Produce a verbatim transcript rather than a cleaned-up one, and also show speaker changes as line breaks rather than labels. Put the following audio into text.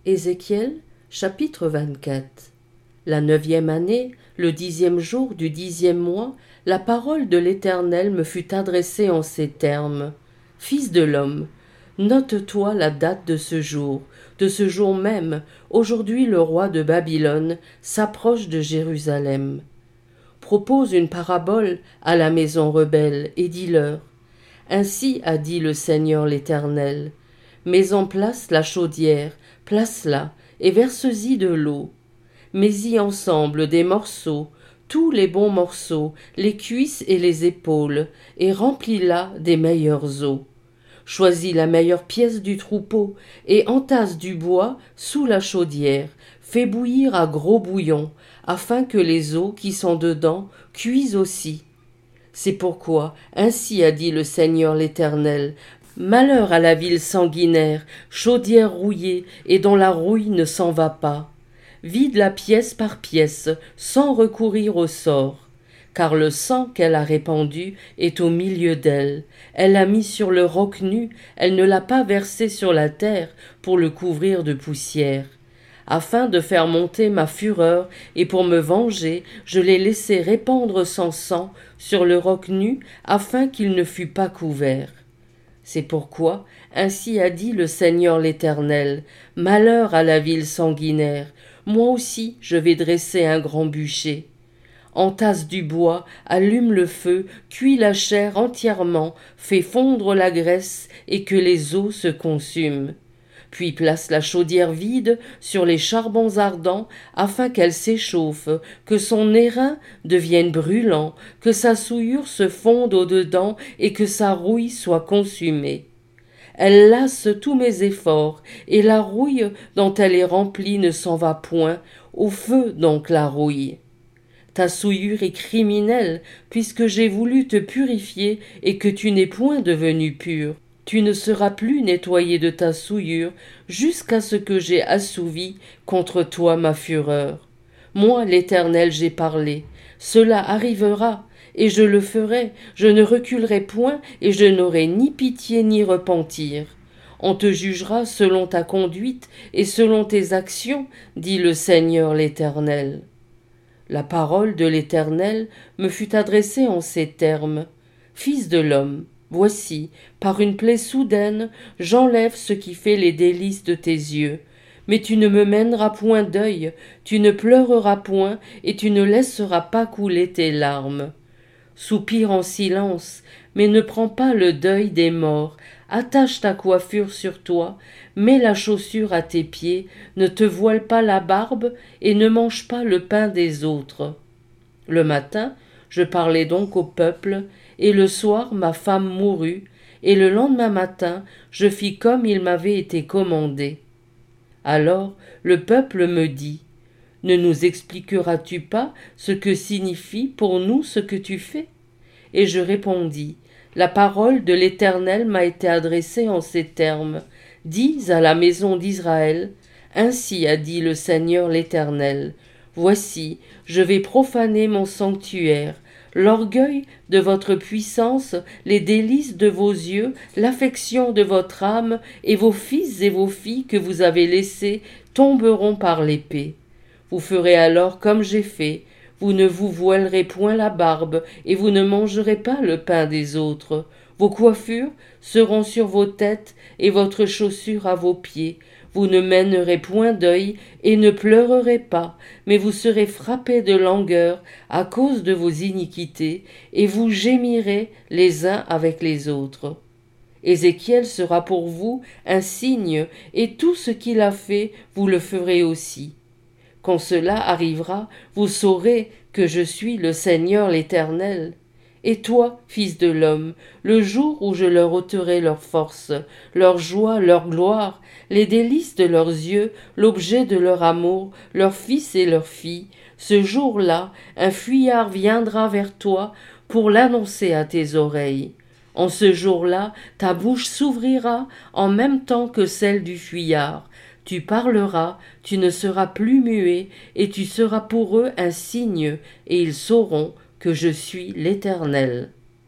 Ézéchiel, chapitre vingt-quatre. La neuvième année, le dixième jour du dixième mois, la parole de l'Éternel me fut adressée en ces termes. Fils de l'homme, note-toi la date de ce jour. De ce jour même, aujourd'hui le roi de Babylone s'approche de Jérusalem. Propose une parabole à la maison rebelle et dis-leur. Ainsi a dit le Seigneur l'Éternel. Mets en place la chaudière, place-la, et verse-y de l'eau. Mets-y ensemble des morceaux, tous les bons morceaux, les cuisses et les épaules, et remplis-la des meilleurs os. Choisis la meilleure pièce du troupeau, et entasse du bois sous la chaudière, fais bouillir à gros bouillon, afin que les os qui sont dedans cuisent aussi. C'est pourquoi, ainsi a dit le Seigneur l'Éternel, malheur à la ville sanguinaire, chaudière rouillée, et dont la rouille ne s'en va pas. Vide-la pièce par pièce, sans recourir au sort. Car le sang qu'elle a répandu est au milieu d'elle. Elle l'a mis sur le roc nu, elle ne l'a pas versé sur la terre pour le couvrir de poussière. Afin de faire monter ma fureur et pour me venger, je l'ai laissé répandre son sang sur le roc nu afin qu'il ne fût pas couvert. C'est pourquoi, ainsi a dit le Seigneur l'Éternel, malheur à la ville sanguinaire, moi aussi je vais dresser un grand bûcher. Entasse du bois, allume le feu, cuis la chair entièrement, fais fondre la graisse et que les os se consument. Puis place la chaudière vide sur les charbons ardents afin qu'elle s'échauffe, que son airain devienne brûlant, que sa souillure se fonde au-dedans et que sa rouille soit consumée. Elle lasse tous mes efforts, et la rouille dont elle est remplie ne s'en va point, au feu donc la rouille. Ta souillure est criminelle, puisque j'ai voulu te purifier et que tu n'es point devenu pur. Tu ne seras plus nettoyé de ta souillure jusqu'à ce que j'ai assouvi contre toi ma fureur. Moi, l'Éternel, j'ai parlé. Cela arrivera, et je le ferai. Je ne reculerai point, et je n'aurai ni pitié ni repentir. On te jugera selon ta conduite et selon tes actions, dit le Seigneur l'Éternel. La parole de l'Éternel me fut adressée en ces termes. Fils de l'homme, voici, par une plaie soudaine, j'enlève ce qui fait les délices de tes yeux. Mais tu ne me mèneras point d'œil, tu ne pleureras point, et tu ne laisseras pas couler tes larmes. Soupire en silence, mais ne prends pas le deuil des morts. Attache ta coiffure sur toi, mets la chaussure à tes pieds, ne te voile pas la barbe, et ne mange pas le pain des autres. Le matin, je parlais donc au peuple, et le soir ma femme mourut, et le lendemain matin, je fis comme il m'avait été commandé. Alors le peuple me dit, ne nous expliqueras-tu pas ce que signifie pour nous ce que tu fais? Et je répondis, la parole de l'Éternel m'a été adressée en ces termes. Dis à la maison d'Israël, ainsi a dit le Seigneur l'Éternel, voici, je vais profaner mon sanctuaire, l'orgueil de votre puissance, les délices de vos yeux, l'affection de votre âme, et vos fils et vos filles que vous avez laissés tomberont par l'épée. Vous ferez alors comme j'ai fait, vous ne vous voilerez point la barbe, et vous ne mangerez pas le pain des autres. Vos coiffures seront sur vos têtes, et votre chaussure à vos pieds. Vous ne mènerez point d'œil, et ne pleurerez pas, mais vous serez frappés de langueur à cause de vos iniquités, et vous gémirez les uns avec les autres. Ézéchiel sera pour vous un signe, et tout ce qu'il a fait, vous le ferez aussi. Quand cela arrivera, vous saurez que je suis le Seigneur l'Éternel. Et toi, fils de l'homme, le jour où je leur ôterai leur force, leur joie, leur gloire, les délices de leurs yeux, l'objet de leur amour, leurs fils et leurs filles, ce jour-là, un fuyard viendra vers toi pour l'annoncer à tes oreilles. En ce jour-là, ta bouche s'ouvrira en même temps que celle du fuyard. Tu parleras, tu ne seras plus muet, et tu seras pour eux un signe, et ils sauront que je suis l'Éternel.